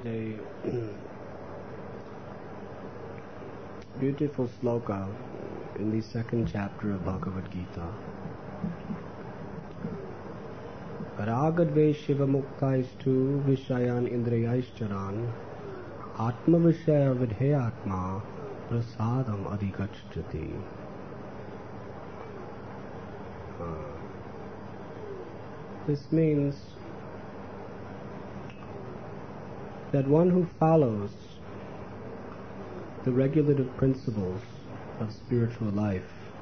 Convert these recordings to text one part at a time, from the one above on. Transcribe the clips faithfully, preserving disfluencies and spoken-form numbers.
a beautiful sloka in the second chapter of Bhagavad Gita. Ragadve Shiva Muktaistu Vishayan Indriyaischcharan Atma Vishaya Vidheyatma Prasadam Adhikachchati. This means that one who follows the regulative principles of spiritual life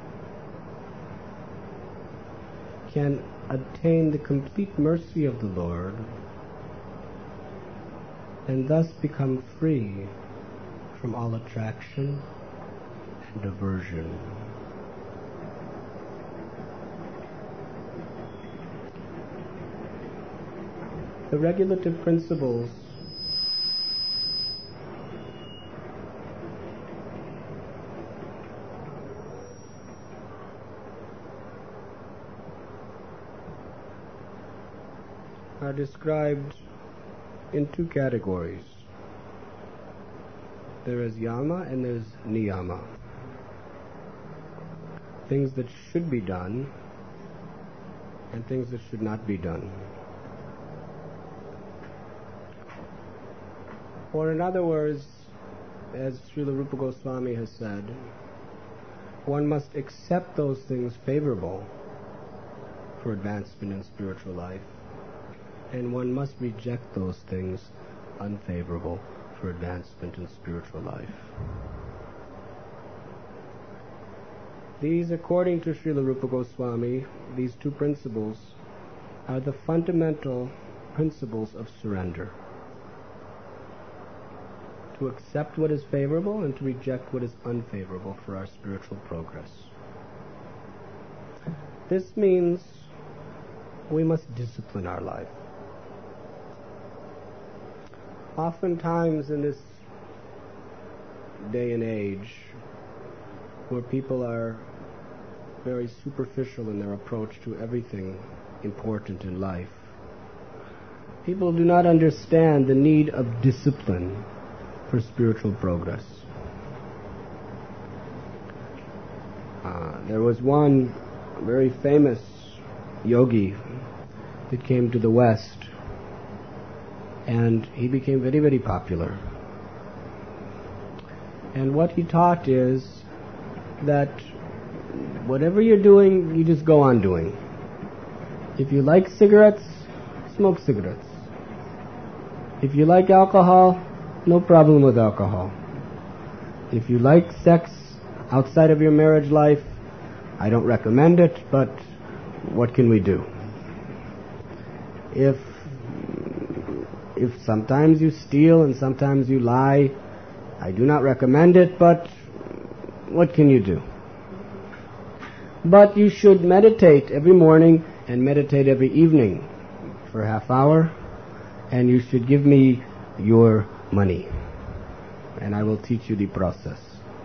can attain the complete mercy of the Lord and thus become free from all attraction and aversion. The regulative principles are described in two categories. There is yama and there is niyama. Things that should be done and things that should not be done. Or in other words, as Srila Rupa Goswami has said, one must accept those things favorable for advancement in spiritual life, and one must reject those things unfavorable for advancement in spiritual life. These, according to Srila Rupa Goswami, these two principles are the fundamental principles of surrender. To accept what is favorable and to reject what is unfavorable for our spiritual progress. This means we must discipline our life. Oftentimes in this day and age, where people are very superficial in their approach to everything important in life, people do not understand the need of discipline for spiritual progress. Uh, there was one very famous yogi that came to the West, and he became very, very popular. And what he taught is that whatever you're doing, you just go on doing. If you like cigarettes, smoke cigarettes. If you like alcohol, no problem with alcohol. If you like sex outside of your marriage life, I don't recommend it, but what can we do? If if sometimes you steal and sometimes you lie, I do not recommend it, but what can you do? But you should meditate every morning and meditate every evening for a half hour, and you should give me your money, and I will teach you the process.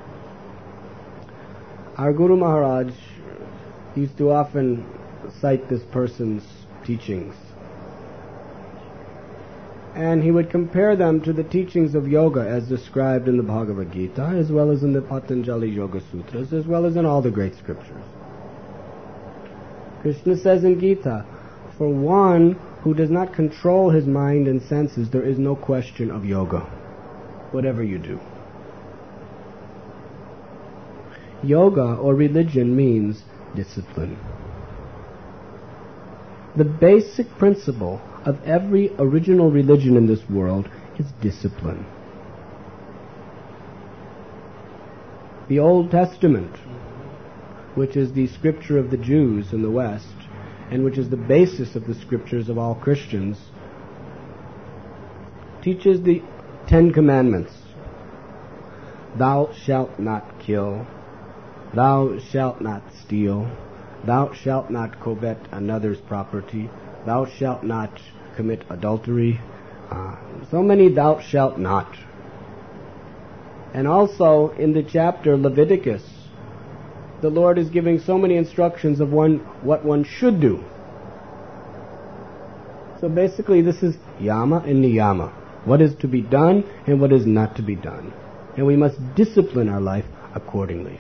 Our Guru Maharaj used to often cite this person's teachings, and he would compare them to the teachings of yoga as described in the Bhagavad Gita, as well as in the Patanjali Yoga Sutras, as well as in all the great scriptures. Krishna says in Gita, for one who does not control his mind and senses, there is no question of yoga, whatever you do. Yoga or religion means discipline. The basic principle of every original religion in this world is discipline. The Old Testament, which is the scripture of the Jews in the West, and which is the basis of the scriptures of all Christians, teaches the Ten Commandments. Thou shalt not kill. Thou shalt not steal. Thou shalt not covet another's property. Thou shalt not commit adultery. Uh, so many thou shalt not. And also in the chapter Leviticus, the Lord is giving so many instructions of one what one should do. So basically this is yama and niyama. what is to be done and what is not to be done. And we must discipline our life accordingly.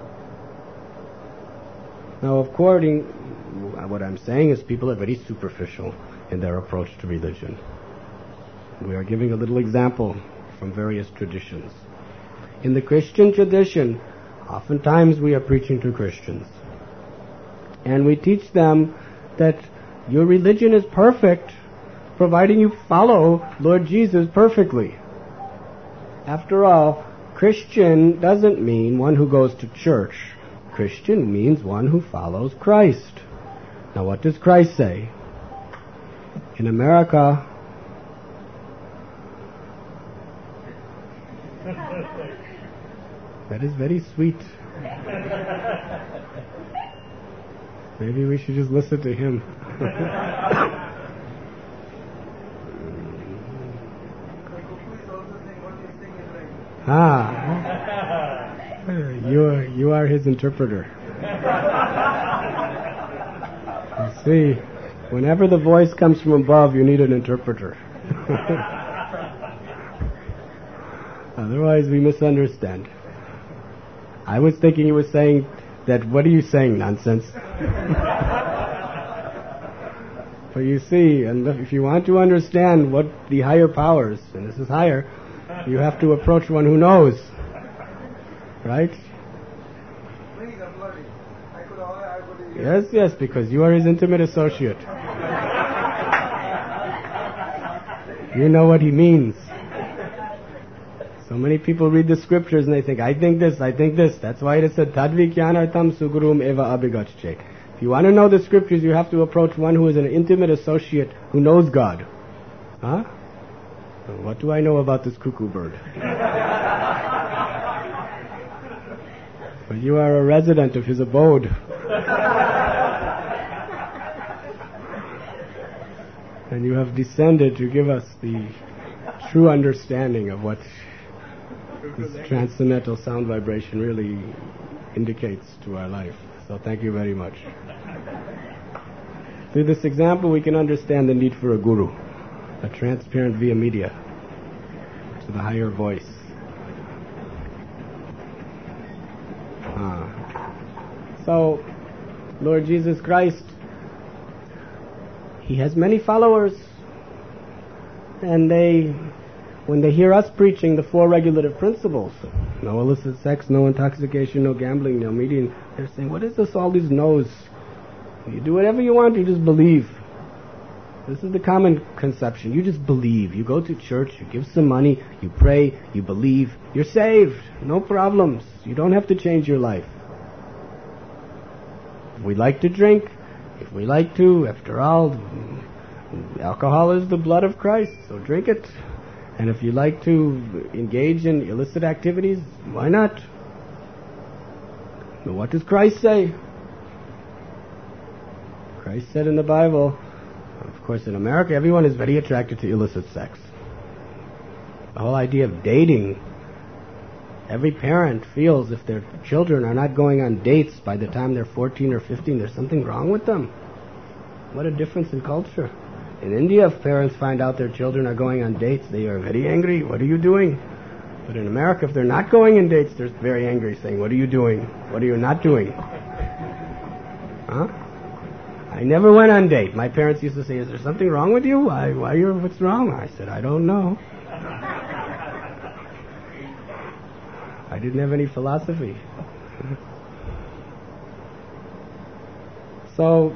Now, according, what I'm saying is people are very superficial in their approach to religion. We are giving a little example from various traditions. In the Christian tradition, oftentimes we are preaching to Christians. And we teach them that your religion is perfect, providing you follow Lord Jesus perfectly. After all, Christian doesn't mean one who goes to church. Christian means one who follows Christ. Now, what does Christ say? In America, that is very sweet. Maybe we should just listen to him. Ah, you are, you are his interpreter. You see, whenever the voice comes from above, you need an interpreter. Otherwise, we misunderstand. I was thinking he was saying that, what are you saying, nonsense? But you see, and if you want to understand what the higher powers, and this is higher, you have to approach one who knows. Right? Yes, yes, because you are his intimate associate. You know what he means. So many people read the scriptures and they think, I think this, I think this. That's why it said, Tadvikyanartam sugurum eva abhigachche. If you want to know the scriptures, you have to approach one who is an intimate associate who knows God. Huh? So what do I know about this cuckoo bird? But you are a resident of his abode. And you have descended to give us the true understanding of what this transcendental sound vibration really indicates to our life. So thank you very much. Through this example, we can understand the need for a guru, a transparent via media to the higher voice. Ah. So, Lord Jesus Christ, he has many followers, and they, when they hear us preaching the four regulative principles, no illicit sex, no intoxication, no gambling, no meeting, they're saying, what is this, all these no's? You do whatever you want, you just believe. This is the common conception. You just believe. You go to church, you give some money, you pray, you believe, you're saved. No problems. You don't have to change your life. If we like to drink, if we like to, after all, alcohol is the blood of Christ, so drink it. And if you like to engage in illicit activities, why not? But what does Christ say? Christ said in the Bible, of course in America, everyone is very attracted to illicit sex. The whole idea of dating, every parent feels if their children are not going on dates by the time they're fourteen or fifteen, there's something wrong with them. What a difference in culture. In India, if parents find out their children are going on dates, they are very angry. What are you doing? But in America, if they're not going on dates, they're very angry, saying, what are you doing? What are you not doing? Huh? I never went on date. My parents used to say, is there something wrong with you? Why, why you, what's wrong? I said, I don't know. I didn't have any philosophy. So,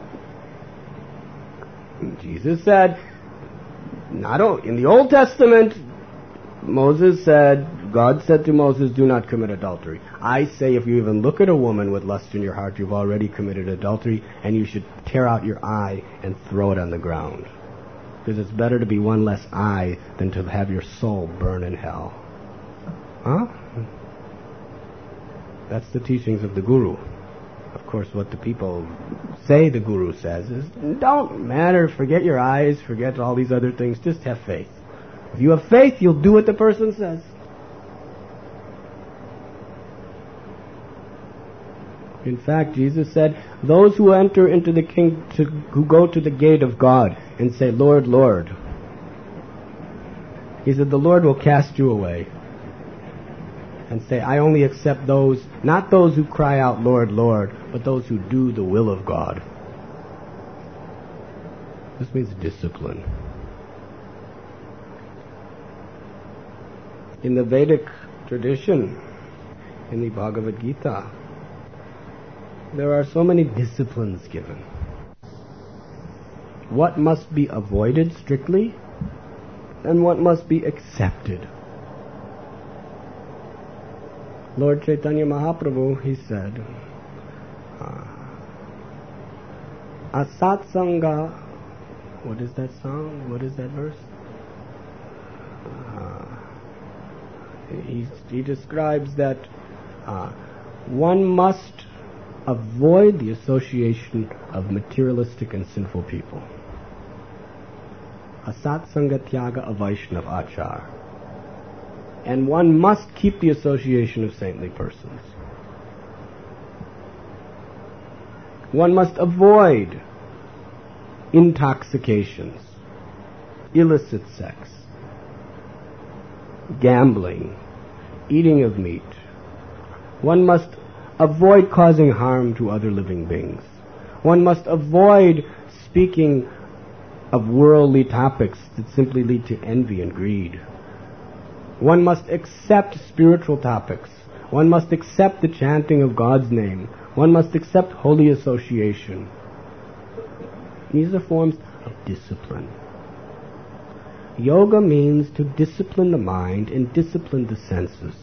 Jesus said, not o- in the Old Testament, Moses said, God said to Moses, do not commit adultery. I say if you even look at a woman with lust in your heart, you've already committed adultery, and you should tear out your eye and throw it on the ground. Because it's better to be one less eye than to have your soul burn in hell. Huh? That's the teachings of the Guru. Of course, what the people say the Guru says is, don't matter, forget your eyes, forget all these other things, just have faith. If you have faith, you'll do what the person says. In fact, Jesus said, those who enter into the king, to, who go to the gate of God and say, Lord, Lord, He said, the Lord will cast you away and say, I only accept those, not those who cry out, Lord, Lord, but those who do the will of God. This means discipline. In the Vedic tradition, in the Bhagavad Gita, there are so many disciplines given. What must be avoided strictly, and what must be accepted. Lord Chaitanya Mahaprabhu, he said, uh, Asatsanga, what is that song? What is that verse? Uh, he, he describes that uh, one must avoid the association of materialistic and sinful people. Asatsanga tyaga avaishnav achar. And one must keep the association of saintly persons. One must avoid intoxications, illicit sex, gambling, eating of meat. One must avoid causing harm to other living beings. One must avoid speaking of worldly topics that simply lead to envy and greed. One must accept spiritual topics. One must accept the chanting of God's name. One must accept holy association. These are forms of discipline. Yoga means to discipline the mind and discipline the senses.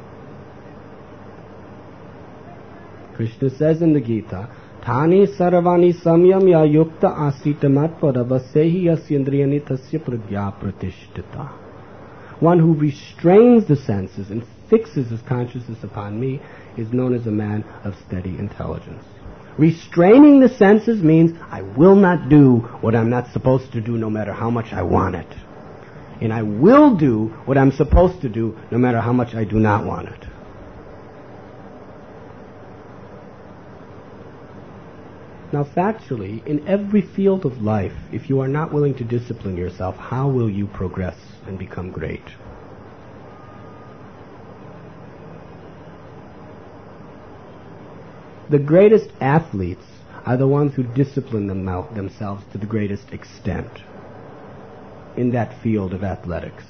Krishna says in the Gita, Thani sarvani samyamya yukta asita matpada vasehi yasyendriyani tasya pragya pratishtita. One who restrains the senses and fixes his consciousness upon me is known as a man of steady intelligence. Restraining the senses means I will not do what I'm not supposed to do no matter how much I want it. And I will do what I'm supposed to do no matter how much I do not want it. Now factually, in every field of life, if you are not willing to discipline yourself, how will you progress and become great? The greatest athletes are the ones who discipline them themselves to the greatest extent in that field of athletics.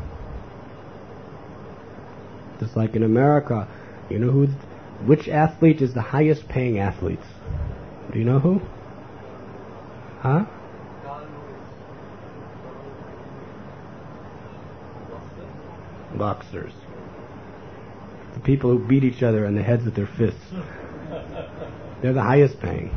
Just like in America, you know who, which athlete is the highest paying athletes? Do you know who? Huh? Boxers. The people who beat each other on the heads with their fists. They're the highest paying.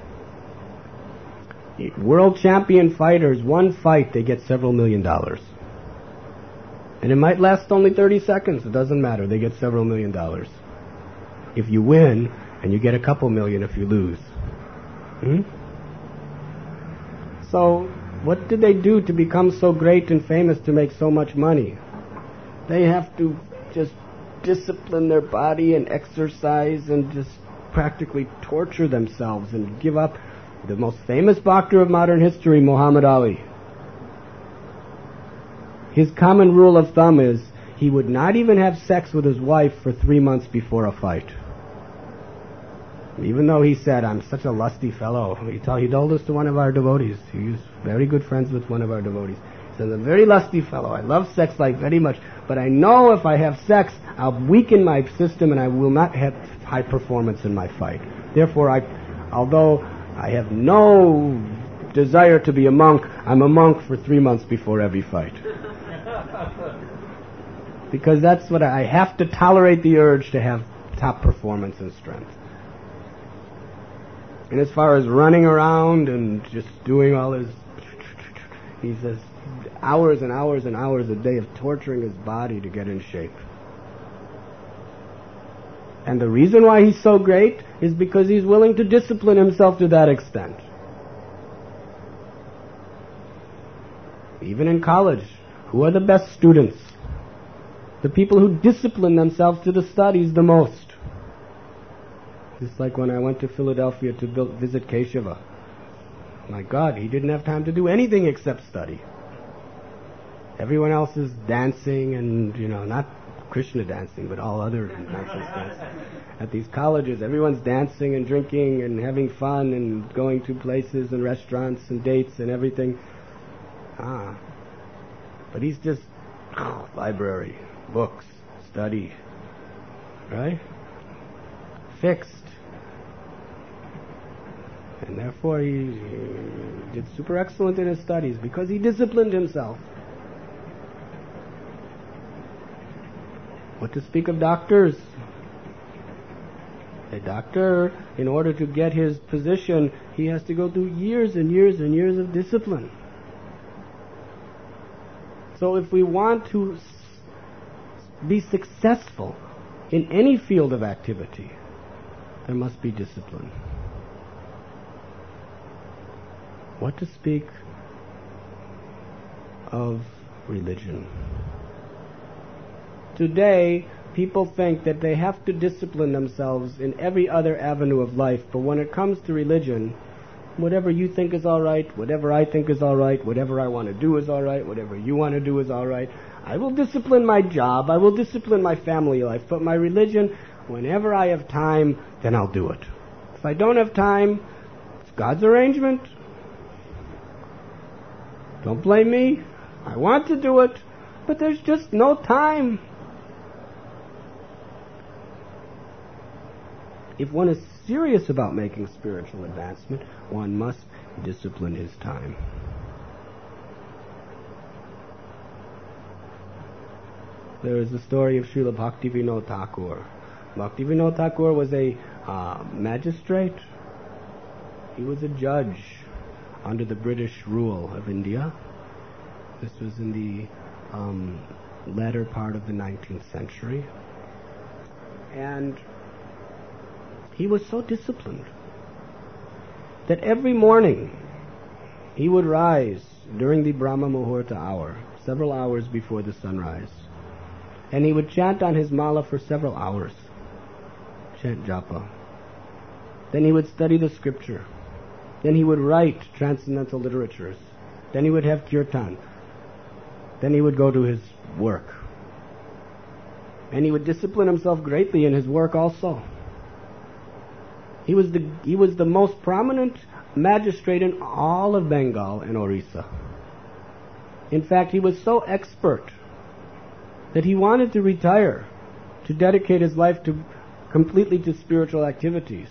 World champion fighters, one fight, they get several million dollars. And it might last only thirty seconds. It doesn't matter. They get several million dollars. If you win, and you get a couple million if you lose. Hmm? So, what did they do to become so great and famous to make so much money? They have to just discipline their body and exercise and just practically torture themselves and give up. The most famous boxer of modern history, Muhammad Ali. His common rule of thumb is he would not even have sex with his wife for three months before a fight. Even though he said, I'm such a lusty fellow. He told, he told us to one of our devotees. He was very good friends with one of our devotees. He said, I'm a very lusty fellow. I love sex life very much. But I know if I have sex, I'll weaken my system and I will not have high performance in my fight. Therefore, I, although I have no desire to be a monk, I'm a monk for three months before every fight. Because that's what I, I have to tolerate the urge to have top performance and strength. And as far as running around and just doing all his, he says, hours and hours and hours a day of torturing his body to get in shape. And the reason why he's so great is because he's willing to discipline himself to that extent. Even in college, who are the best students? The people who discipline themselves to the studies the most. Just like when I went to Philadelphia to build, visit Keshava. My God, he didn't have time to do anything except study. Everyone else is dancing and, you know, not Krishna dancing, but all other nonsense dancing. At these colleges, everyone's dancing and drinking and having fun and going to places and restaurants and dates and everything. Ah. But he's just library, books, study, right? Fixed. And therefore he, he did super excellent in his studies because he disciplined himself. What to speak of doctors? A doctor, in order to get his position, he has to go through years and years and years of discipline. So if we want to s- be successful in any field of activity, there must be discipline. What to speak of religion? Today, people think that they have to discipline themselves in every other avenue of life, but when it comes to religion, whatever you think is all right, whatever I think is all right, whatever I want to do is all right, whatever you want to do is all right. I will discipline my job, I will discipline my family life, but my religion, whenever I have time, then I'll do it. If I don't have time, it's God's arrangement. Don't blame me. I want to do it, but there's just no time. If one is serious about making spiritual advancement, one must discipline his time. There is the story of Srila Bhaktivinoda Thakur. Bhaktivinoda Thakur was a uh, magistrate. He was a judge under the British rule of India. This was in the um, latter part of the nineteenth century. And he was so disciplined that every morning he would rise during the Brahma Muhurta hour, several hours before the sunrise, and he would chant on his mala for several hours, chant japa. Then he would study the scripture. Then he would write transcendental literatures. Then he would have kirtan. Then he would go to his work. And he would discipline himself greatly in his work also. He was the he was the most prominent magistrate in all of Bengal and Orissa. In fact, he was so expert that he wanted to retire, to dedicate his life to completely to spiritual activities.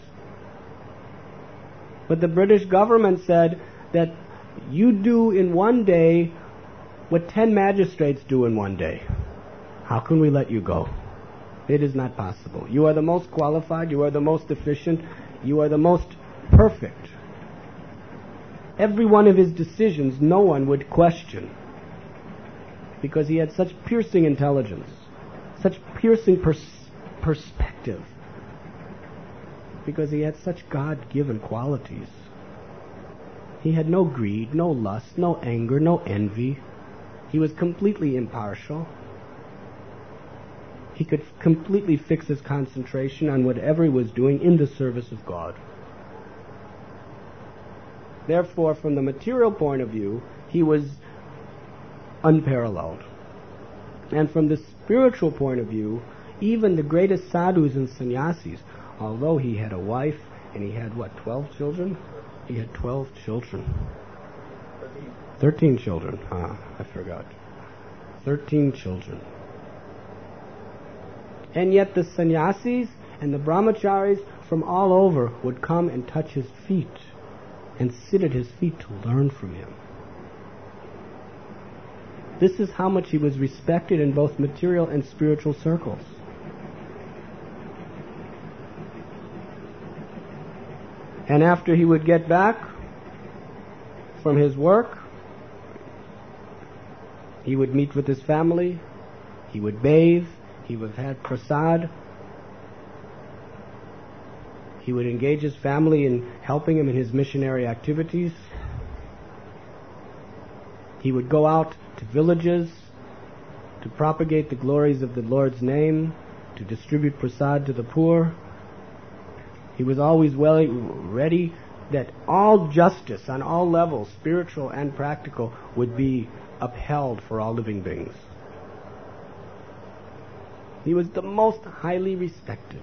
But the British government said that you do in one day what ten magistrates do in one day. How can we let you go? It is not possible. You are the most qualified, you are the most efficient, you are the most perfect. Every one of his decisions no one would question, because he had such piercing intelligence, such piercing pers- perspective, because he had such God-given qualities. He had no greed, no lust, no anger, no envy. He was completely impartial. He could completely fix his concentration on whatever he was doing in the service of God. Therefore, from the material point of view, he was unparalleled. And from the spiritual point of view, even the greatest sadhus and sannyasis, although he had a wife and he had, what, twelve children? He had twelve children. Thirteen. Thirteen children. Ah, I forgot. Thirteen children. And yet the sannyasis and the brahmacharis from all over would come and touch his feet and sit at his feet to learn from him. This is how much he was respected in both material and spiritual circles. And after he would get back from his work, he would meet with his family, he would bathe, he would have prasad, he would engage his family in helping him in his missionary activities. He would go out to villages to propagate the glories of the Lord's name, to distribute prasad to the poor. He was always well ready that all justice on all levels, spiritual and practical, would be upheld for all living beings. He was the most highly respected.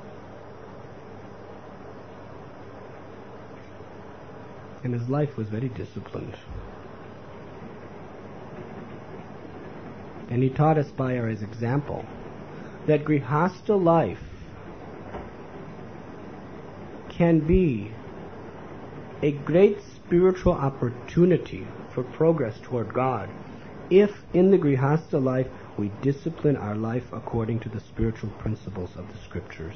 And his life was very disciplined. And he taught us by his example that Grihastha life can be a great spiritual opportunity for progress toward God if in the Grihastha life we discipline our life according to the spiritual principles of the scriptures.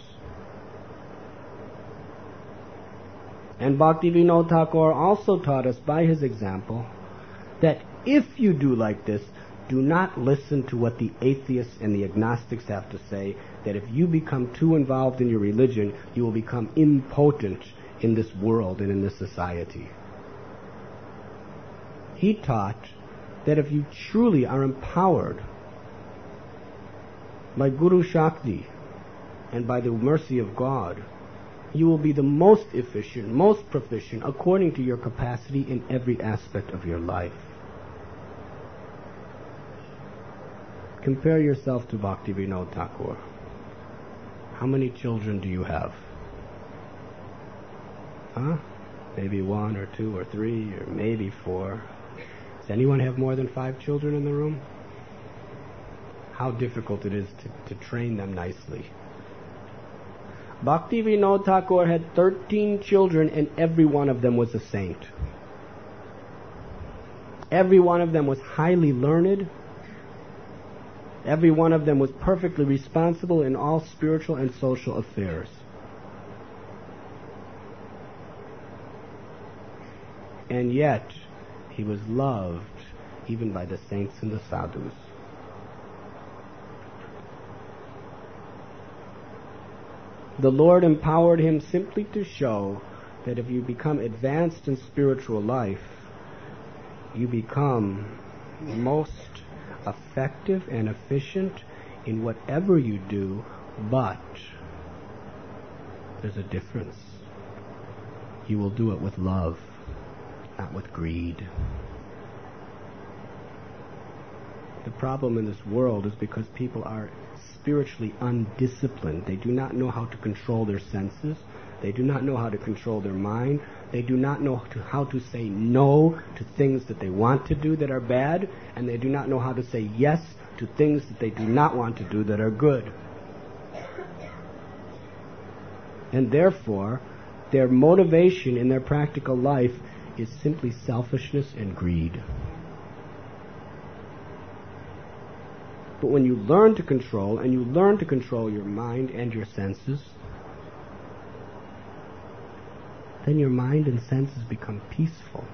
And Bhaktivinoda Thakur also taught us by his example that if you do like this, do not listen to what the atheists and the agnostics have to say, that if you become too involved in your religion, you will become impotent in this world and in this society. He taught that if you truly are empowered by Guru Shakti and by the mercy of God, you will be the most efficient, most proficient according to your capacity in every aspect of your life. Compare yourself to Bhaktivinoda Thakur. How many children do you have? Huh? Maybe one or two or three or maybe four. Does anyone have more than five children in the room? How difficult it is to, to train them nicely. Bhaktivinoda Thakur had thirteen children and every one of them was a saint. Every one of them was highly learned. Every one of them was perfectly responsible in all spiritual and social affairs. And yet, he was loved even by the saints and the sadhus. The Lord empowered him simply to show that if you become advanced in spiritual life, you become most effective and efficient in whatever you do, but there's a difference. You will do it with love, not with greed. The problem in this world is because people are spiritually undisciplined. They do not know how to control their senses. They do not know how to control their mind. They do not know to, how to say no to things that they want to do that are bad, and they do not know how to say yes to things that they do not want to do that are good. And therefore, their motivation in their practical life is simply selfishness and greed. But when you learn to control, and you learn to control your mind and your senses, then your mind and senses become peaceful.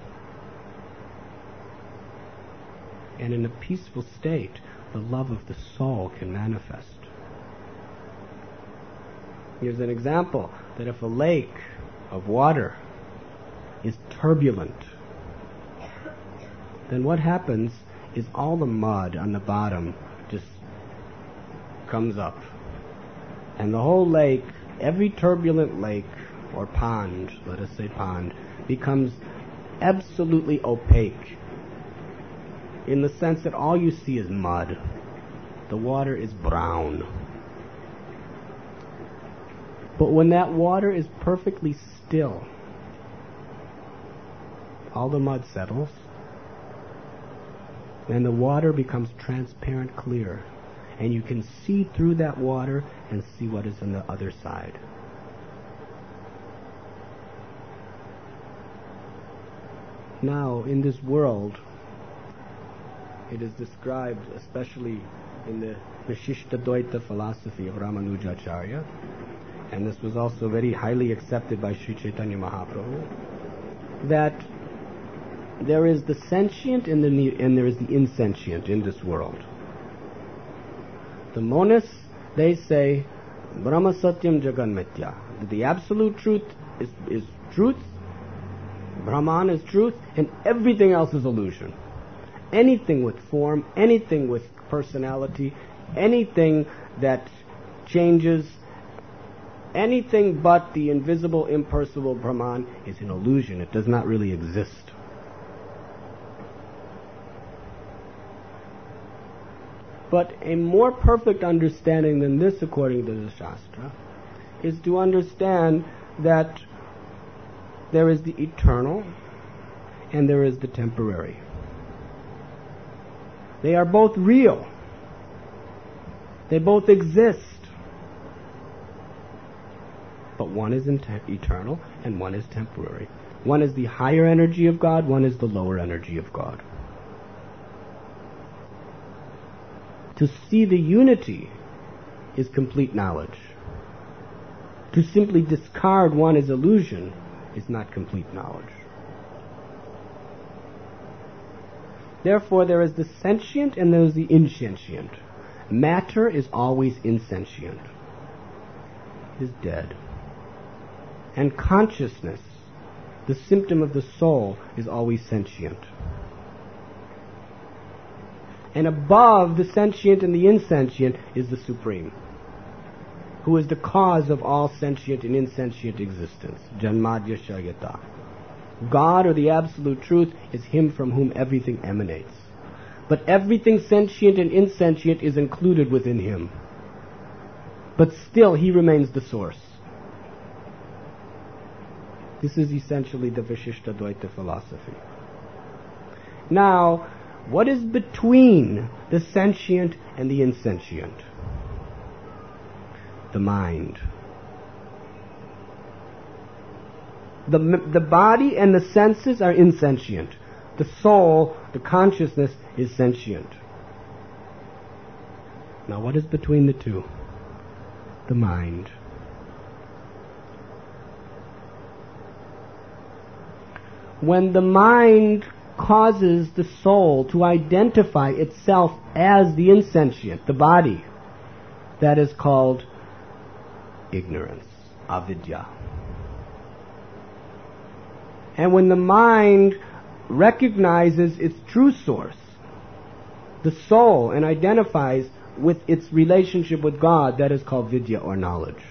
And in a peaceful state, the love of the soul can manifest. Here's an example that if a lake of water is turbulent, then what happens is all the mud on the bottom just comes up. And the whole lake, every turbulent lake, or pond, let us say pond, becomes absolutely opaque in the sense that all you see is mud. The water is brown. But when that water is perfectly still, all the mud settles, and the water becomes transparent clear, and you can see through that water and see what is on the other side. Now, in this world, it is described, especially in the Vishishta-Dvaita philosophy of Ramanujacharya, and this was also very highly accepted by Sri Chaitanya Mahaprabhu, that there is the sentient and, the, and there is the insentient in this world. The monists, they say, Brahma Satyam Jagan Mithya. The absolute truth is, is truth, Brahman is truth, and everything else is illusion. Anything with form, anything with personality, anything that changes, anything but the invisible, impersonal Brahman is an illusion. It does not really exist. But a more perfect understanding than this, according to the Shastra, is to understand that there is the eternal and there is the temporary. They are both real. They both exist. But one is eternal and one is temporary. One is the higher energy of God, one is the lower energy of God. To see the unity is complete knowledge. To simply discard one as illusion is not complete knowledge. Therefore, there is the sentient and there is the insentient. Matter is always insentient. It is dead. And consciousness, the symptom of the soul, is always sentient. And above the sentient and the insentient is the Supreme, who is the cause of all sentient and insentient existence. Janmadya Shayata. God, or the Absolute Truth, is Him from whom everything emanates. But everything sentient and insentient is included within Him. But still, He remains the source. This is essentially the Vishishtadvaita philosophy. Now, what is between the sentient and the insentient? The mind. The, the body and the senses are insentient. The soul, the consciousness, is sentient. Now, what is between the two? The mind. When the mind causes the soul to identify itself as the insentient, the body, that is called ignorance, avidya. And when the mind recognizes its true source, the soul, and identifies with its relationship with God, that is called vidya, or knowledge.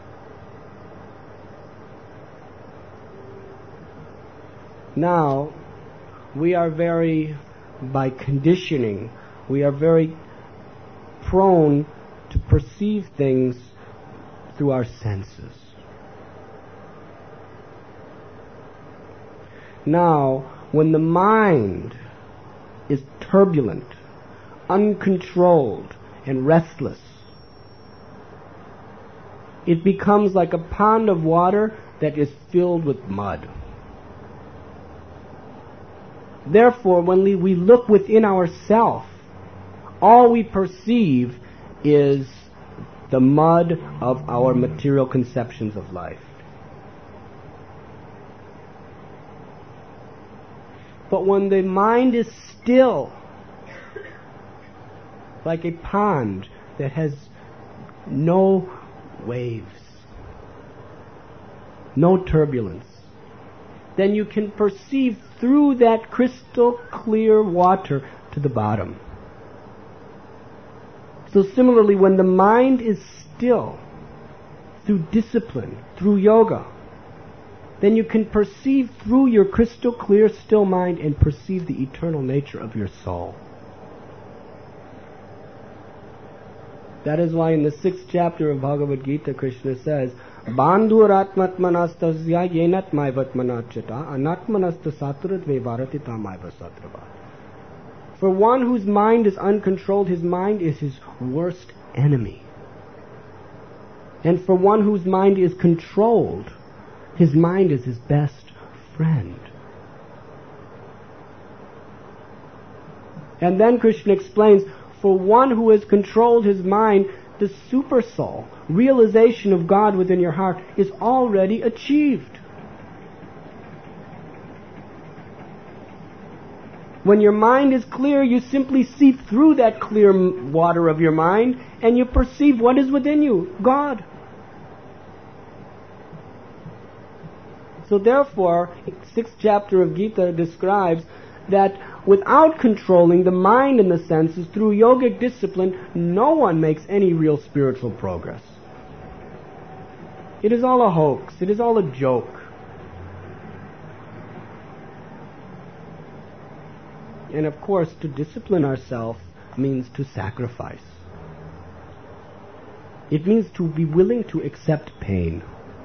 Now, we are very, by conditioning, we are very prone to perceive things through our senses. Now, when the mind is turbulent, uncontrolled, and restless, it becomes like a pond of water that is filled with mud. Therefore, when we, we look within ourselves, all we perceive is the mud of our material conceptions of life. But when the mind is still, like a pond that has no waves, no turbulence, then you can perceive through that crystal clear water to the bottom. So similarly, when the mind is still, through discipline, through yoga, then you can perceive through your crystal clear, still mind, and perceive the eternal nature of your soul. That is why in the sixth chapter of Bhagavad Gita, Krishna says, Bandhuratmatmanastasya yenatmaivatmanachita anatmanasta satratve varatitamaiva satrava. For one whose mind is uncontrolled, his mind is his worst enemy. And for one whose mind is controlled, his mind is his best friend. And then Krishna explains, for one who has controlled his mind, the super soul, realization of God within your heart, is already achieved. When your mind is clear, you simply see through that clear water of your mind and you perceive what is within you, God. So therefore, the sixth chapter of Gita describes that without controlling the mind and the senses through yogic discipline, no one makes any real spiritual progress. It is all a hoax. It is all a joke. And of course, to discipline ourselves, means to sacrifice. It means to be willing to accept pain.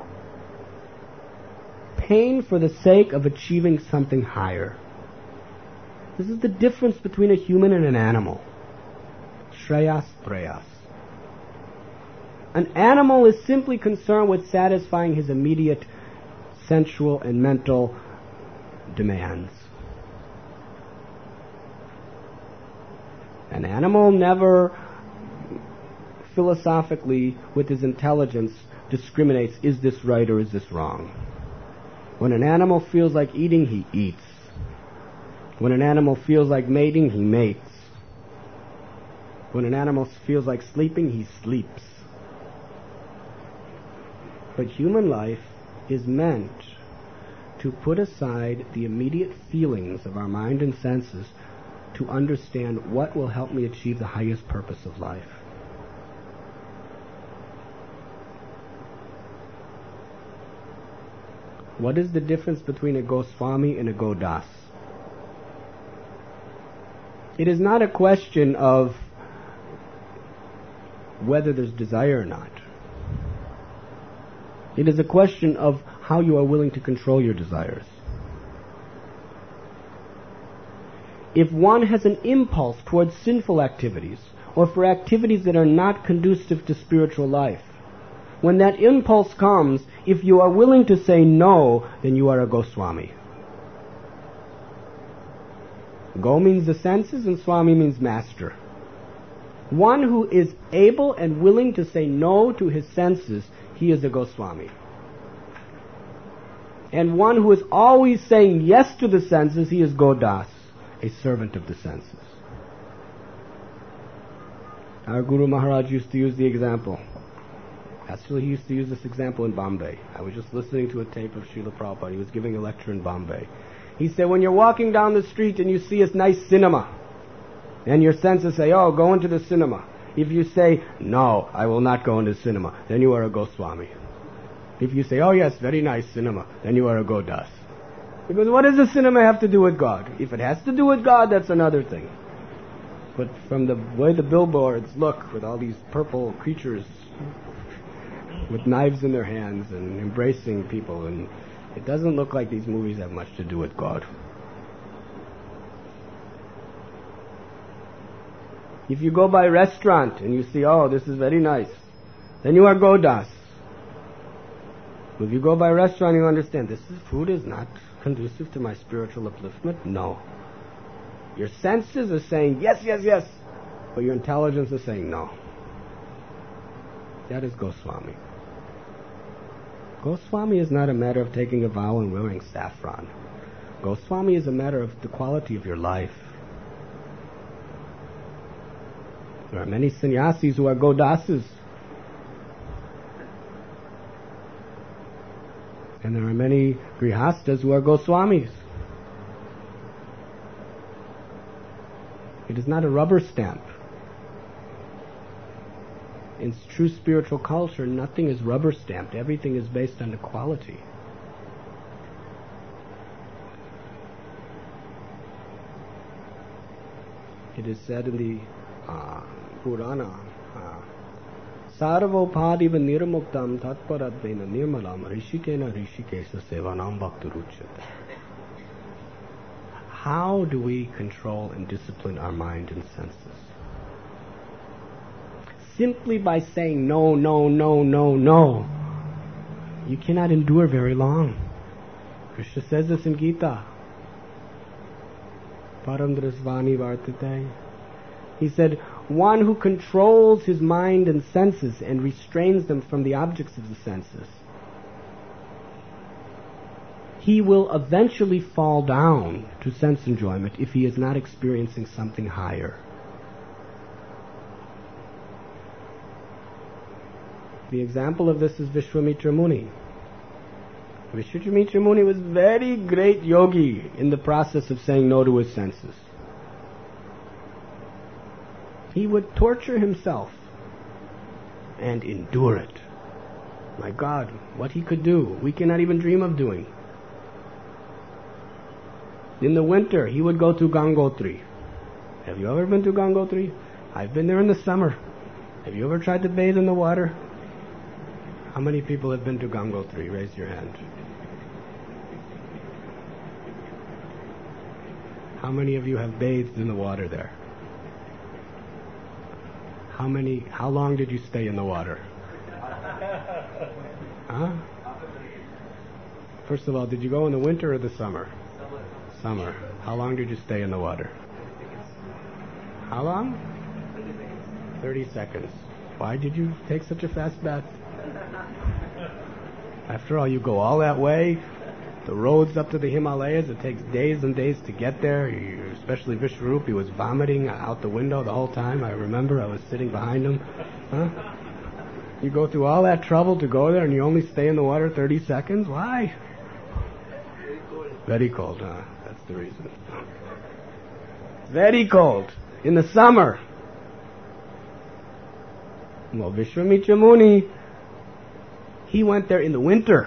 Pain for the sake of achieving something higher. This is the difference between a human and an animal. Shreyas preyas. An animal is simply concerned with satisfying his immediate sensual and mental demands. An animal never philosophically, with his intelligence, discriminates, is this right or is this wrong? When an animal feels like eating, he eats. When an animal feels like mating, he mates. When an animal feels like sleeping, he sleeps. But human life is meant to put aside the immediate feelings of our mind and senses to understand what will help me achieve the highest purpose of life. What is the difference between a Goswami and a Godas? It is not a question of whether there's desire or not. It is a question of how you are willing to control your desires. If one has an impulse towards sinful activities, or for activities that are not conducive to spiritual life, when that impulse comes, if you are willing to say no, then you are a Goswami. Go means the senses and Swami means master. One who is able and willing to say no to his senses, he is a Goswami. And one who is always saying yes to the senses, he is Godas, a servant of the senses. Our Guru Maharaj used to use the example. Actually, he used to use this example in Bombay. I was just listening to a tape of Srila Prabhupada. He was giving a lecture in Bombay. He said, when you're walking down the street and you see a nice cinema, and your senses say, oh, go into the cinema. If you say, no, I will not go into cinema, then you are a Goswami. If you say, oh yes, very nice cinema, then you are a Godas. Because what does the cinema have to do with God? If it has to do with God, that's another thing. But from the way the billboards look, with all these purple creatures with knives in their hands and embracing people, and it doesn't look like these movies have much to do with God. If you go by a restaurant and you see, oh, this is very nice, then you are Godas. If you go by a restaurant, you understand, this is, food is not conducive to my spiritual upliftment. No. Your senses are saying, yes, yes, yes, but your intelligence is saying no. That is Goswami. Goswami is not a matter of taking a vow and wearing saffron. Goswami is a matter of the quality of your life. There are many sannyasis who are Godasas. And there are many grihastas who are Goswamis. It is not a rubber stamp. In true spiritual culture, nothing is rubber stamped. Everything is based on the quality. It is said in the uh, Purana, Sarvopadiva nirmuktam tatparadvena nirmalam rishikena rishikesa sevanam bhaktaruchyate. How do we control and discipline our mind and senses? Simply by saying no, no, no, no, no. You cannot endure very long. Krishna says this in Gita. Paramdrasvani vartate. He said, one who controls his mind and senses and restrains them from the objects of the senses, he will eventually fall down to sense enjoyment if he is not experiencing something higher. The example of this is Vishwamitra Muni. Vishwamitra Muni was very great yogi in the process of saying no to his senses. He would torture himself and endure it. My God, what he could do, we cannot even dream of doing. In the winter, he would go to Gangotri. Have you ever been to Gangotri? I've been there in the summer. Have you ever tried to bathe in the water? How many people have been to Gangotri? Raise your hand. How many of you have bathed in the water there? How many, how long did you stay in the water? Huh? First of all, did you go in the winter or the summer? Summer. Summer. How long did you stay in the water? How long? thirty seconds. Why did you take such a fast bath? After all, you go all that way. The roads up to the Himalayas, it takes days and days to get there. You, especially Vishwarup, he was vomiting out the window the whole time. I remember I was sitting behind him. Huh? You go through all that trouble to go there and you only stay in the water thirty seconds? Why? Very cold. Very cold, huh? That's the reason. Very cold. In the summer. Well, Vishwamitra Muni, he went there in the winter.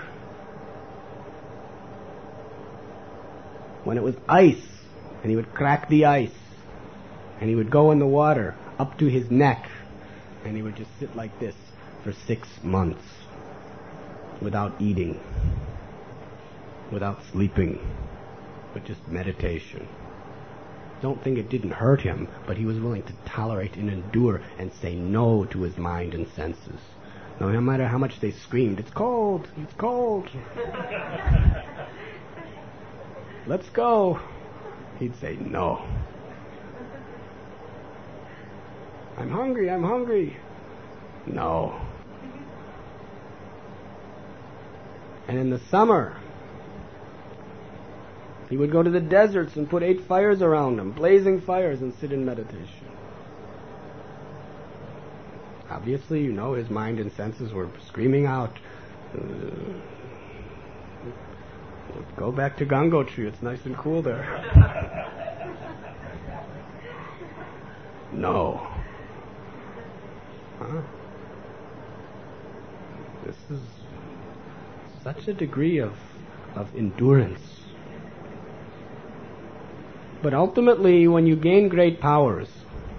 When it was ice, and he would crack the ice, and he would go in the water up to his neck, and he would just sit like this for six months without eating, without sleeping, but just meditation. Don't think it didn't hurt him, but he was willing to tolerate and endure and say no to his mind and senses. No matter how much they screamed, it's cold, it's cold. Let's go. He'd say no. I'm hungry, I'm hungry. No. And in the summer, he would go to the deserts and put eight fires around him, blazing fires, and sit in meditation. Obviously, you know, his mind and senses were screaming out, uh, go back to Gangotri, it's nice and cool there. No. Huh? This is such a degree of, of endurance. But ultimately, when you gain great powers,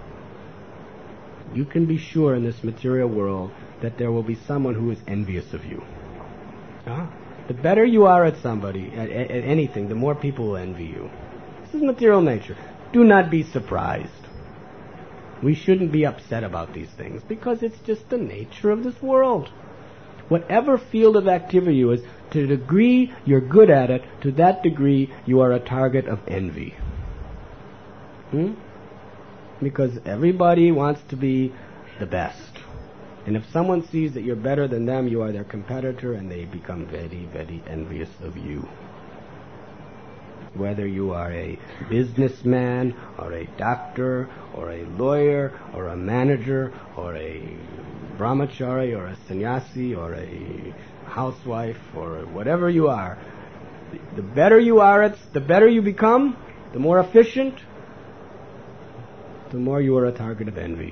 you can be sure in this material world that there will be someone who is envious of you. Huh? The better you are at somebody, at, at anything, the more people will envy you. This is material nature. Do not be surprised. We shouldn't be upset about these things because it's just the nature of this world. Whatever field of activity you is, to the degree you're good at it, to that degree you are a target of envy. Hmm? Because everybody wants to be the best. And if someone sees that you're better than them, you are their competitor, and they become very, very envious of you. Whether you are a businessman, or a doctor, or a lawyer, or a manager, or a brahmachari, or a sannyasi, or a housewife, or whatever you are, the better you are at, the better you become, the more efficient, the more you are a target of envy.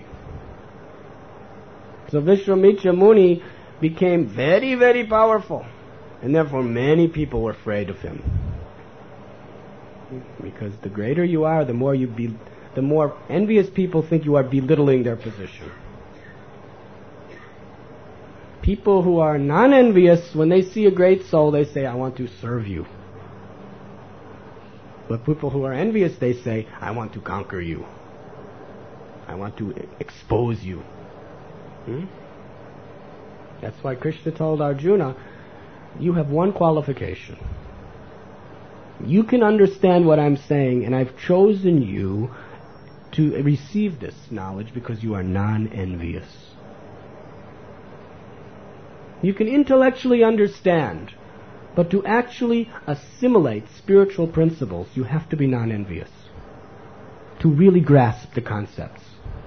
So Vishwamitra Muni became very, very powerful, and therefore many people were afraid of him. Because the greater you are, the more you be, the more envious people think you are belittling their position. People who are non-envious, when they see a great soul, they say, I want to serve you. But people who are envious, they say, I want to conquer you. I want to expose you. Hmm? That's why Krishna told Arjuna, you have one qualification. You can understand what I'm saying, and I've chosen you to receive this knowledge because you are non-envious. You can intellectually understand, but to actually assimilate spiritual principles, you have to be non-envious to really grasp the concepts.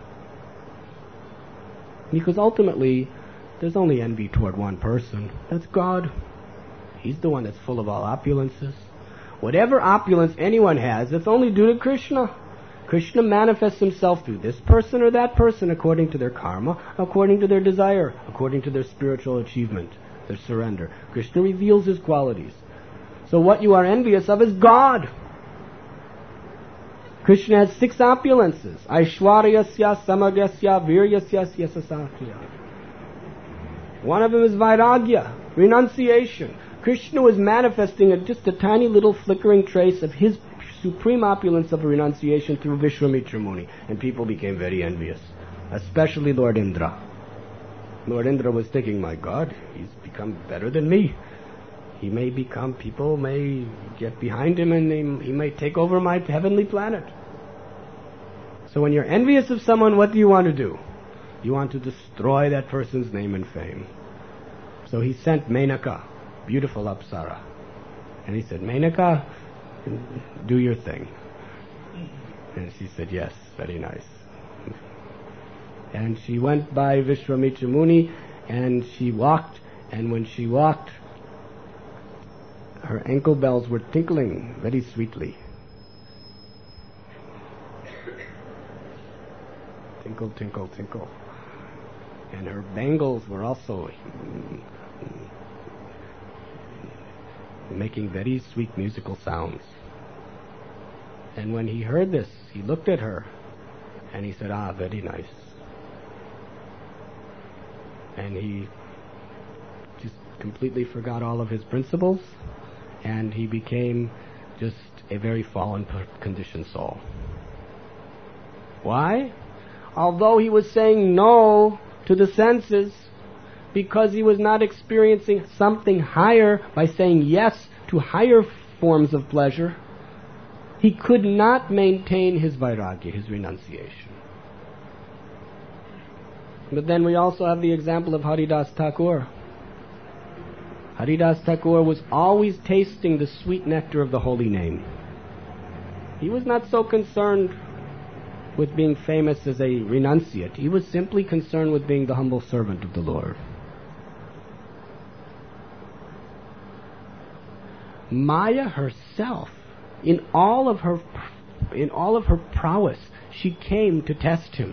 Because ultimately, there's only envy toward one person. That's God. He's the one that's full of all opulences. Whatever opulence anyone has, it's only due to Krishna. Krishna manifests himself through this person or that person according to their karma, according to their desire, according to their spiritual achievement, their surrender. Krishna reveals his qualities. So what you are envious of is God. Krishna has six opulences. Aishwaryasya, Samagasya, Viryasya, Yasasakya. One of them is Vairagya, renunciation. Krishna was manifesting a, just a tiny little flickering trace of his supreme opulence of renunciation through Vishwamitra Muni, and people became very envious, especially Lord Indra. Lord Indra was thinking, my God, he's become better than me. He may become, people may get behind him and they, he may take over my heavenly planet. So when you're envious of someone, what do you want to do? You want to destroy that person's name and fame. So he sent Menaka, beautiful Apsara. And he said, Menaka, do your thing. And she said, yes, very nice. And she went by Vishwamitra Muni and she walked, and when she walked, her ankle bells were tinkling very sweetly. Tinkle, tinkle, tinkle. And her bangles were also making very sweet musical sounds. And when he heard this, he looked at her and he said, ah, very nice. And he just completely forgot all of his principles, and he became just a very fallen, conditioned soul. Why? Although he was saying no to the senses, because he was not experiencing something higher by saying yes to higher forms of pleasure, he could not maintain his vairagya, his renunciation. But then we also have the example of Haridas Thakur. Haridas Thakur was always tasting the sweet nectar of the holy name. He was not so concerned with being famous as a renunciate. He was simply concerned with being the humble servant of the Lord. Maya herself, in all of her, in all of her prowess, she came to test him.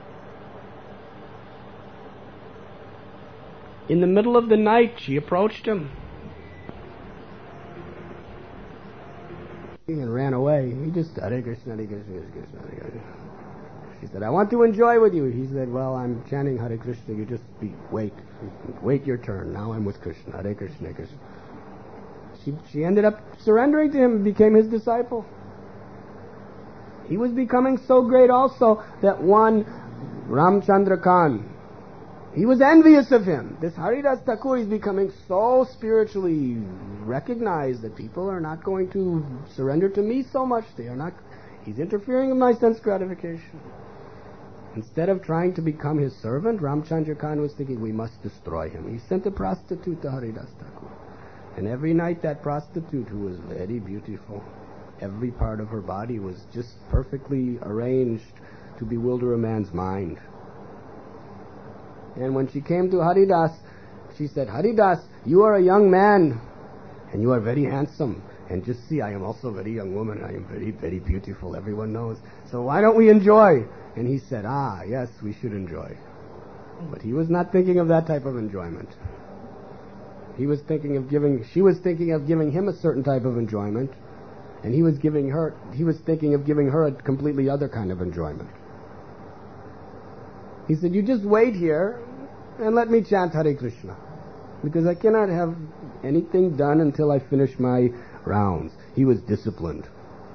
In the middle of the night, she approached him and ran away. He just, Hare Krishna, Hare Krishna, Hare Krishna, Hare Krishna. She said, I want to enjoy with you. He said, well, I'm chanting Hare Krishna. You just be, wait, wait your turn. Now I'm with Krishna. Hare Krishna, Hare Krishna. She, she ended up surrendering to him and became his disciple. He was becoming so great also that one Ramchandra Khan, he was envious of him. This Haridas Thakur is becoming so spiritually recognized that people are not going to surrender to me so much. They are not. He's interfering in my sense gratification. Instead of trying to become his servant, Ramchandra Khan was thinking, we must destroy him. He sent a prostitute to Haridas Thakur. And every night that prostitute, who was very beautiful, every part of her body was just perfectly arranged to bewilder a man's mind. And when she came to Haridas, she said, Haridas, you are a young man, and you are very handsome. And just see, I am also a very young woman. I am very, very beautiful. Everyone knows. So why don't we enjoy? And he said, ah, yes, we should enjoy. But he was not thinking of that type of enjoyment. He was thinking of giving, she was thinking of giving him a certain type of enjoyment, and he was giving her, he was thinking of giving her a completely other kind of enjoyment. He said, you just wait here and let me chant Hare Krishna, because I cannot have anything done until I finish my rounds. He was disciplined.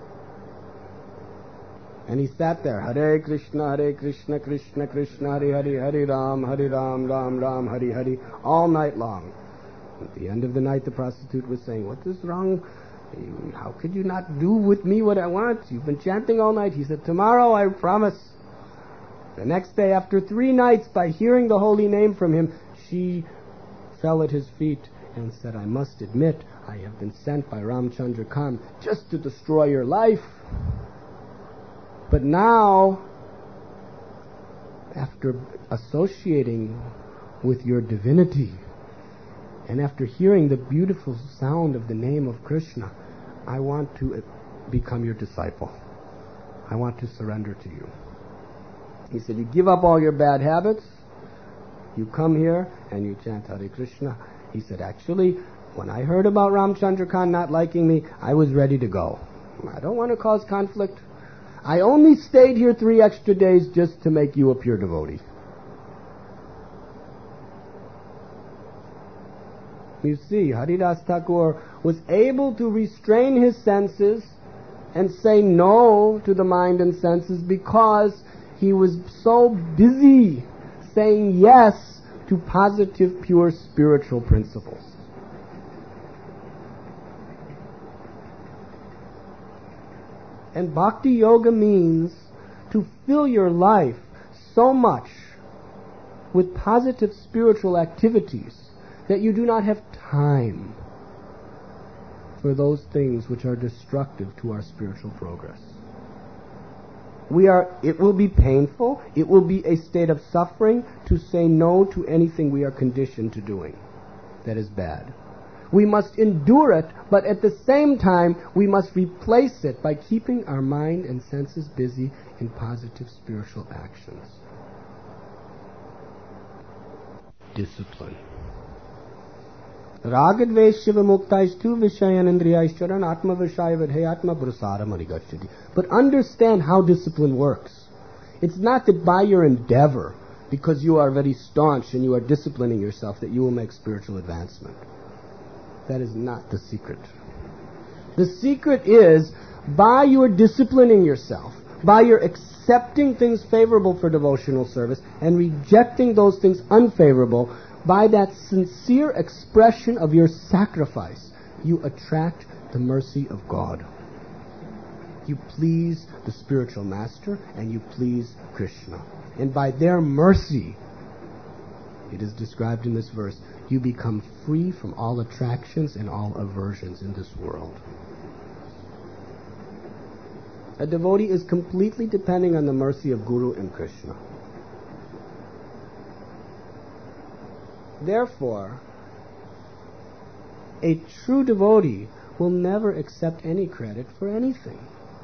And he sat there, Hare Krishna, Hare Krishna, Krishna Krishna, Hare Hare, Hare Ram, Hare Ram, Ram Ram, Hare Hare, all night long. At the end of the night, the prostitute was saying, what is wrong? How could you not do with me what I want? You've been chanting all night. He said, tomorrow I promise. The next day, after three nights, by hearing the holy name from him, she fell at his feet and said, I must admit, I have been sent by Ramchandra Khan just to destroy your life. But now, after associating with your divinity, and after hearing the beautiful sound of the name of Krishna, I want to become your disciple. I want to surrender to you. He said, you give up all your bad habits, you come here and you chant Hare Krishna. He said, actually, when I heard about Ramchandra Khan not liking me, I was ready to go. I don't want to cause conflict. I only stayed here three extra days just to make you a pure devotee. You see, Haridas Thakur was able to restrain his senses and say no to the mind and senses because he was so busy saying yes to positive, pure spiritual principles. And Bhakti Yoga means to fill your life so much with positive spiritual activities that you do not have time for those things which are destructive to our spiritual progress. We are, it will be painful, it will be a state of suffering to say no to anything we are conditioned to doing that is bad. We must endure it, but at the same time, we must replace it by keeping our mind and senses busy in positive spiritual actions. Discipline. Ragadveshya muktaishtu vishayan indriyaishcharan atma vishaya vidhe atma prasara marigachyati. But understand how discipline works. It's not that by your endeavor, because you are very staunch and you are disciplining yourself, that you will make spiritual advancement. That is not the secret. The secret is, by your disciplining yourself, by your accepting things favorable for devotional service and rejecting those things unfavorable, by that sincere expression of your sacrifice, you attract the mercy of God. You please the spiritual master and you please Krishna. And by their mercy, it is described in this verse, you become free from all attractions and all aversions in this world. A devotee is completely depending on the mercy of Guru and Krishna. Therefore, a true devotee will never accept any credit for anything.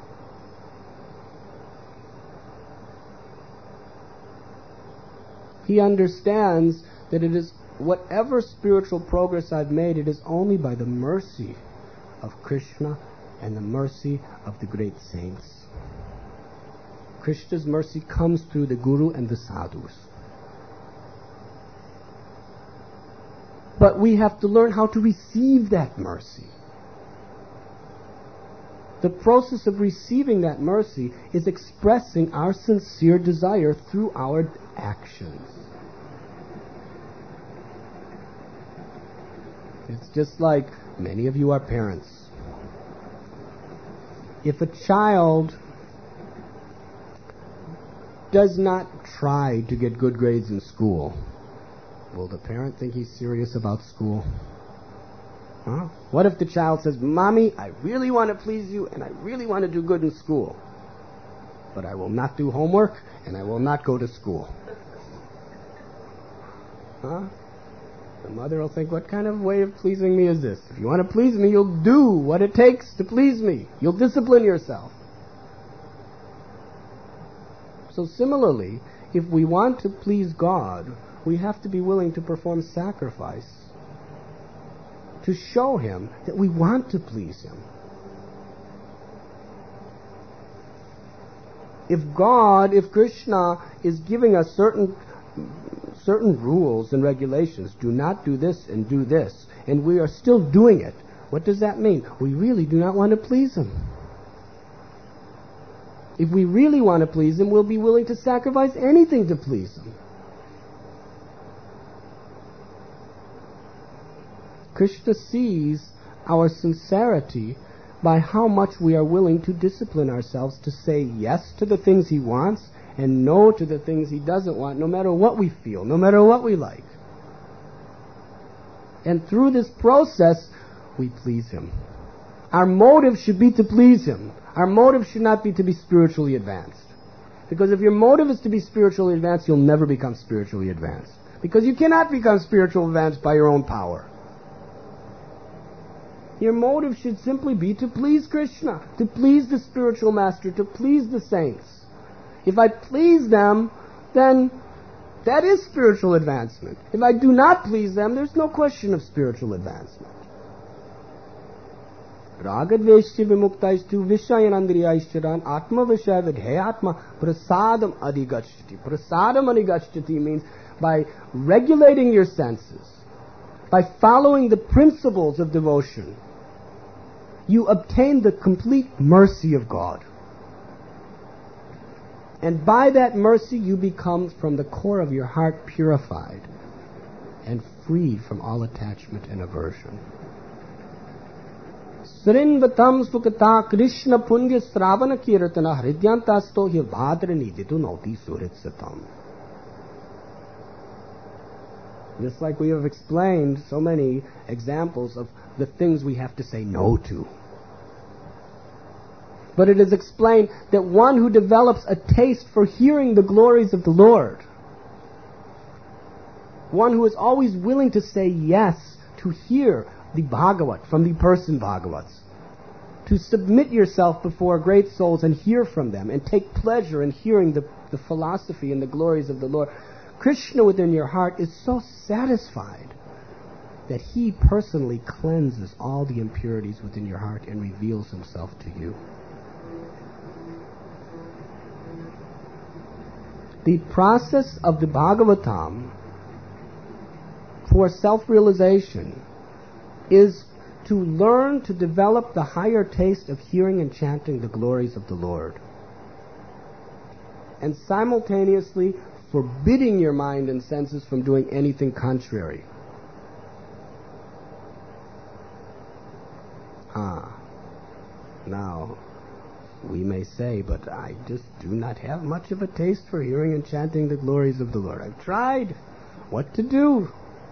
He understands that it is whatever spiritual progress I've made, it is only by the mercy of Krishna and the mercy of the great saints. Krishna's mercy comes through the Guru and the sadhus. But we have to learn how to receive that mercy. The process of receiving that mercy is expressing our sincere desire through our actions. It's just like many of you are parents. If a child does not try to get good grades in school, will the parent think he's serious about school? Huh? What if the child says, Mommy, I really want to please you and I really want to do good in school, but I will not do homework and I will not go to school? Huh? The mother will think, what kind of way of pleasing me is this? If you want to please me, you'll do what it takes to please me. You'll discipline yourself. So similarly, if we want to please God, we have to be willing to perform sacrifice to show Him that we want to please Him. If God, if Krishna is giving us certain certain rules and regulations, do not do this and do this, and we are still doing it, what does that mean? We really do not want to please Him. If we really want to please Him, we'll be willing to sacrifice anything to please Him. Krishna sees our sincerity by how much we are willing to discipline ourselves to say yes to the things He wants and no to the things He doesn't want, no matter what we feel, no matter what we like. And through this process, we please Him. Our motive should be to please Him. Our motive should not be to be spiritually advanced. Because if your motive is to be spiritually advanced, you'll never become spiritually advanced. Because you cannot become spiritually advanced by your own power. Your motive should simply be to please Krishna, to please the spiritual master, to please the saints. If I please them, then that is spiritual advancement. If I do not please them, there's no question of spiritual advancement. Ragadveshya vimuktaishtu vishayanandriyaishcharan atma vishyavidhayatma prasadam adhigachyati. Prasadam adhigachyati means by regulating your senses, by following the principles of devotion, you obtain the complete mercy of God. And by that mercy you become from the core of your heart purified and freed from all attachment and aversion. Srinvatam sukata Krishna punya sravana kirtana hridyantasto hi bhadrani ditu nauti suritsatam. Just like we have explained so many examples of the things we have to say no to. But it is explained that one who develops a taste for hearing the glories of the Lord, one who is always willing to say yes to hear the Bhagavat from the person Bhagavats, to submit yourself before great souls and hear from them and take pleasure in hearing the, the philosophy and the glories of the Lord, Krishna within your heart is so satisfied that he personally cleanses all the impurities within your heart and reveals himself to you. The process of the Bhagavatam for self-realization is to learn to develop the higher taste of hearing and chanting the glories of the Lord, and simultaneously forbidding your mind and senses from doing anything contrary. Ah, now we may say, but I just do not have much of a taste for hearing and chanting the glories of the Lord. I've tried what to do.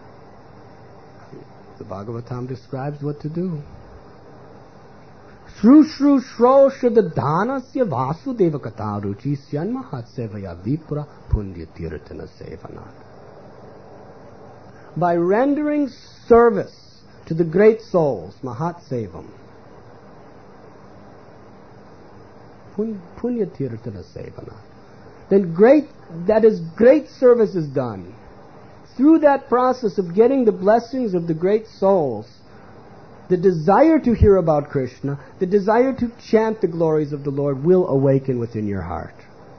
The Bhagavatam describes what to do. Shru shru shro shradhanasya vasudeva kataruchi syanmahatsevaya vipra punya tirtana sevanat. By rendering service to the great souls, mahatsevam, punya tirtana sevanat, then great, that is, great service is done. Through that process of getting the blessings of the great souls, the desire to hear about Krishna, the desire to chant the glories of the Lord will awaken within your heart.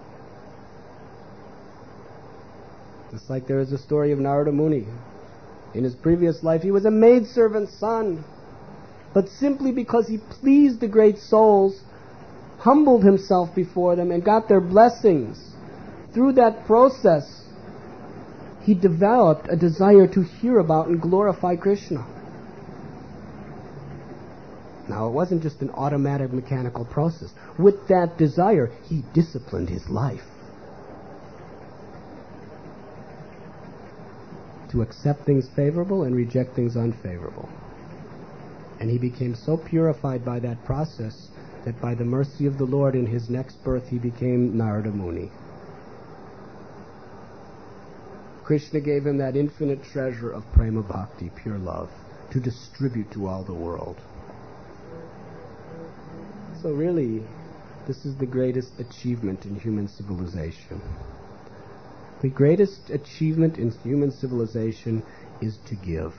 Just like there is a story of Narada Muni. In his previous life he was a maidservant's son, but simply because he pleased the great souls, humbled himself before them and got their blessings. Through that process, he developed a desire to hear about and glorify Krishna. Now, it wasn't just an automatic mechanical process. With that desire, he disciplined his life to accept things favorable and reject things unfavorable. And he became so purified by that process that by the mercy of the Lord in his next birth he became Narada Muni. Krishna gave him that infinite treasure of prema bhakti, pure love, to distribute to all the world. So really, this is the greatest achievement in human civilization. The greatest achievement in human civilization is to give.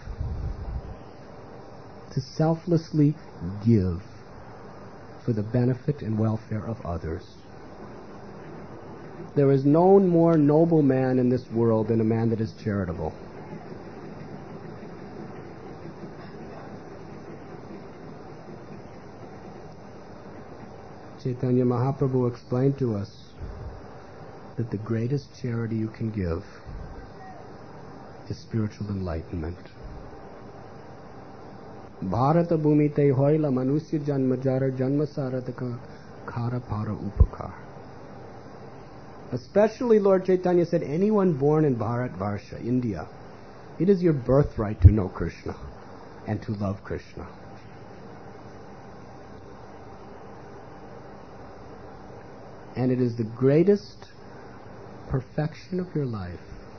To selflessly give for the benefit and welfare of others. There is no more noble man in this world than a man that is charitable. Chaitanya Mahaprabhu explained to us that the greatest charity you can give is spiritual enlightenment. Bharata bhumite hoila manusya janma jara janma sarataka khara para upakar. Especially, Lord Chaitanya said, anyone born in Bharatvarsha, India, it is your birthright to know Krishna and to love Krishna. And it is the greatest perfection of your life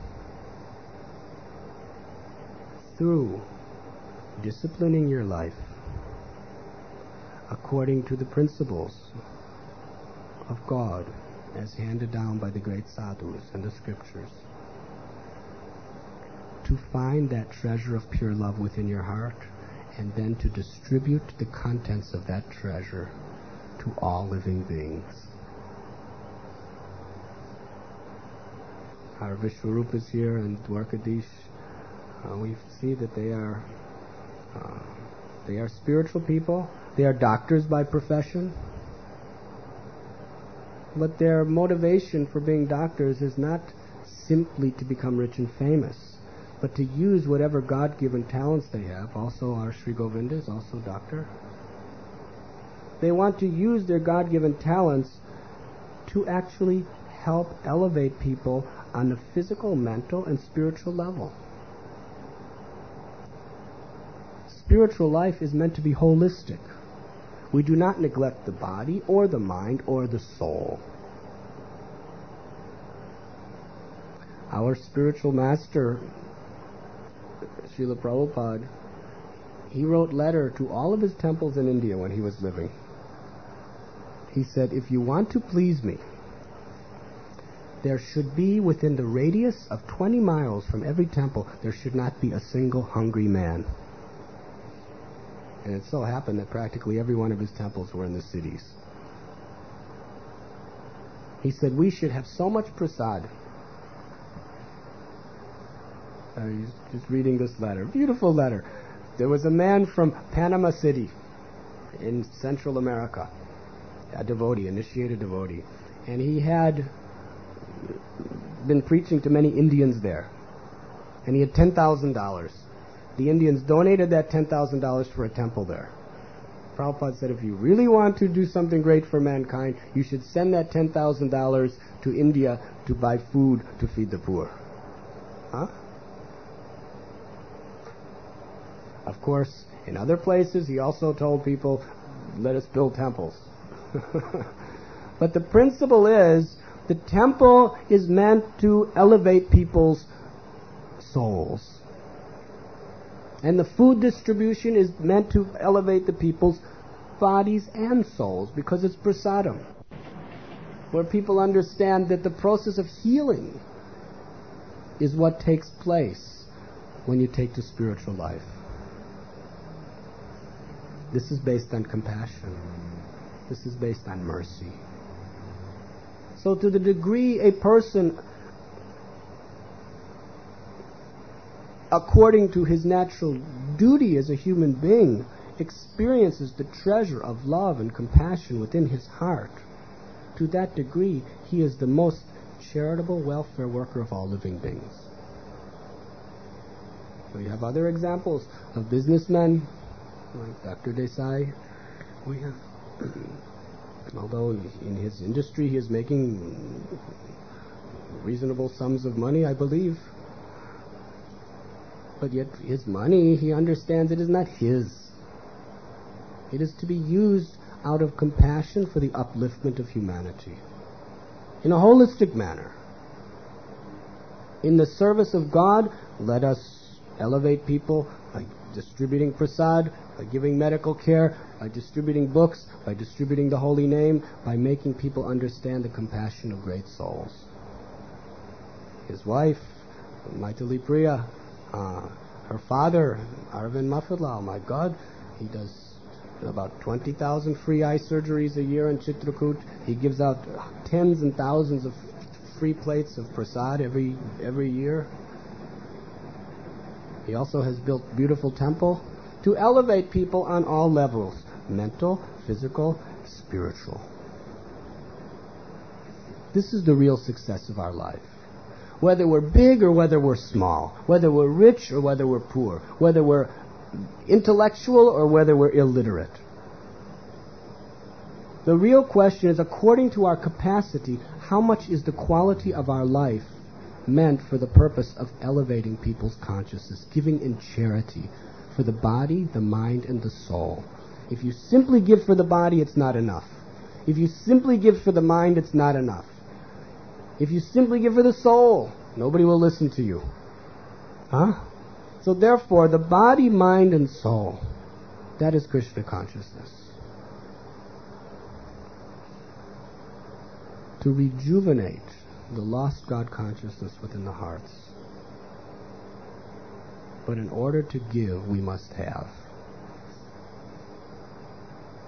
through disciplining your life according to the principles of God as handed down by the great sadhus and the scriptures, to find that treasure of pure love within your heart and then to distribute the contents of that treasure to all living beings. Our Vishwarupas here and Dwarkadish, uh, we see that they are uh, they are spiritual people. They are doctors by profession. But their motivation for being doctors is not simply to become rich and famous, but to use whatever God-given talents they have. Also, our Sri Govinda is also doctor. They want to use their God-given talents to actually help elevate people on the physical, mental, and spiritual level. Spiritual life is meant to be holistic. We do not neglect the body or the mind or the soul. Our spiritual master, Srila Prabhupada, he wrote letter to all of his temples in India when he was living. He said, if you want to please me, there should be within the radius of twenty miles from every temple, there should not be a single hungry man. And it so happened that practically every one of his temples were in the cities. He said, we should have so much prasad. Uh, he's just reading this letter. Beautiful letter. There was a man from Panama City in Central America, a devotee, initiated devotee. And he had been preaching to many Indians there. And he had ten thousand dollars. The Indians donated that ten thousand dollars for a temple there. Prabhupada said, if you really want to do something great for mankind, you should send that ten thousand dollars to India to buy food to feed the poor. Huh? Of course, in other places, he also told people, let us build temples. But the principle is, the temple is meant to elevate people's souls. And the food distribution is meant to elevate the people's bodies and souls, because it's prasadam, where people understand that the process of healing is what takes place when you take to spiritual life. This is based on compassion. This is based on mercy. So to the degree a person, according to his natural duty as a human being, experiences the treasure of love and compassion within his heart, to that degree he is the most charitable welfare worker of all living beings. We have other examples of businessmen like Doctor Desai. We have, although in his industry he is making reasonable sums of money, I believe, but yet his money, he understands it is not his. It is to be used out of compassion for the upliftment of humanity in a holistic manner. In the service of God, let us elevate people by distributing prasad, by giving medical care, by distributing books, by distributing the holy name, by making people understand the compassion of great souls. His wife, Maitali Priya, uh, her father, Arvind Mafatlal, my God, he does about twenty thousand free eye surgeries a year in Chitrakoot. He gives out tens and thousands of free plates of prasad every every year. He also has built beautiful temple to elevate people on all levels, mental, physical, spiritual. This is the real success of our life. Whether we're big or whether we're small, whether we're rich or whether we're poor, whether we're intellectual or whether we're illiterate. The real question is, according to our capacity, how much is the quality of our life meant for the purpose of elevating people's consciousness, giving in charity for the body, the mind, and the soul. If you simply give for the body, it's not enough. If you simply give for the mind, it's not enough. If you simply give for the soul, nobody will listen to you. Huh? So therefore, the body, mind, and soul, that is Krishna consciousness. To rejuvenate the lost God consciousness within the hearts. But in order to give, we must have.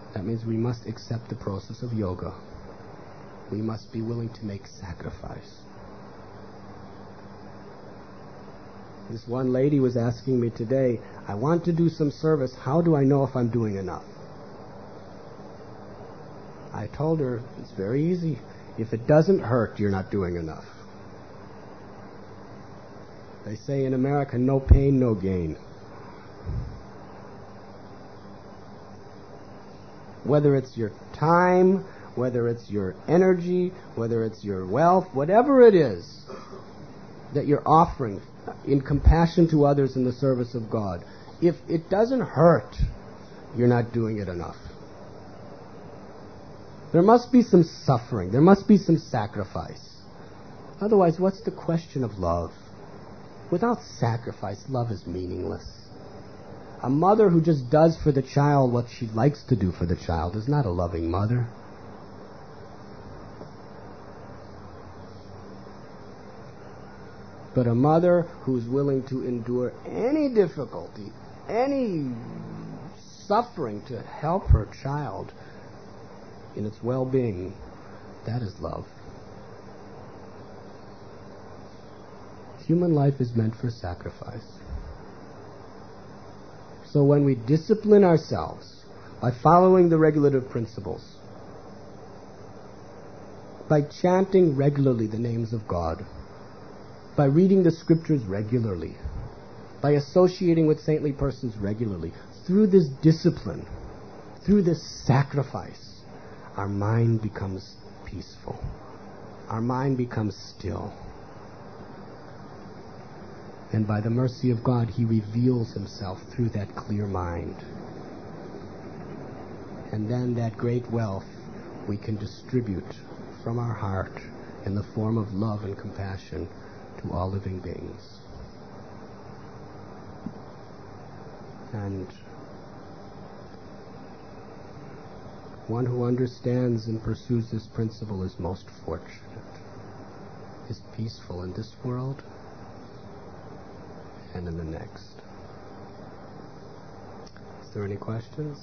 That means we must accept the process of yoga. We must be willing to make sacrifice. This one lady was asking me today, I want to do some service. How do I know if I'm doing enough? I told her, it's very easy. If it doesn't hurt, you're not doing enough. They say in America, no pain, no gain. Whether it's your time, whether it's your energy, whether it's your wealth, whatever it is that you're offering in compassion to others in the service of God, if it doesn't hurt, you're not doing it enough. There must be some suffering. There must be some sacrifice. Otherwise, what's the question of love? Without sacrifice, love is meaningless. A mother who just does for the child what she likes to do for the child is not a loving mother. But a mother who's willing to endure any difficulty, any suffering to help her child in its well-being, that is love. Human life is meant for sacrifice. So when we discipline ourselves by following the regulative principles, by chanting regularly the names of God, by reading the scriptures regularly, by associating with saintly persons regularly, through this discipline, through this sacrifice, our mind becomes peaceful. Our mind becomes still. And by the mercy of God, He reveals Himself through that clear mind. And then that great wealth we can distribute from our heart in the form of love and compassion to all living beings. And one who understands and pursues this principle is most fortunate, is peaceful in this world and in the next. Is there any questions?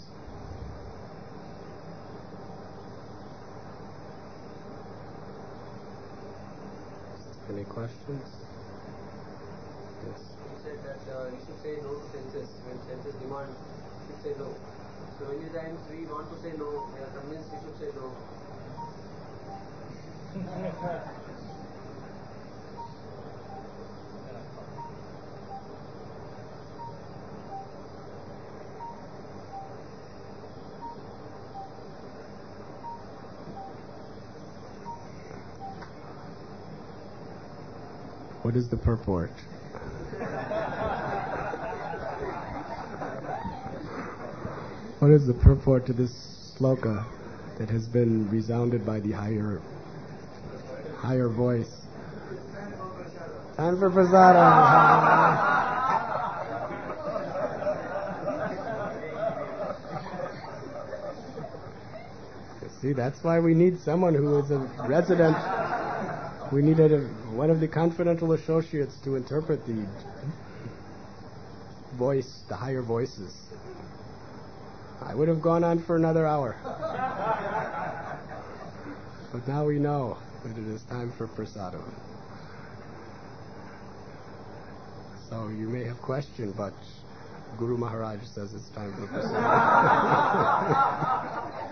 Any questions? Yes. You said that uh, you should say no to senses. When senses demand, you should say no. So many times we want to say no, we are convinced we should say no. What is the purport? What is the purport to this sloka that has been resounded by the higher higher voice? Time for prasada. See, that's why we need someone who is a resident. We needed a, one of the confidential associates to interpret the voice, the higher voices. I would have gone on for another hour. But now we know that it is time for prasadam. So you may have questioned, but Guru Maharaj says it's time for prasadam.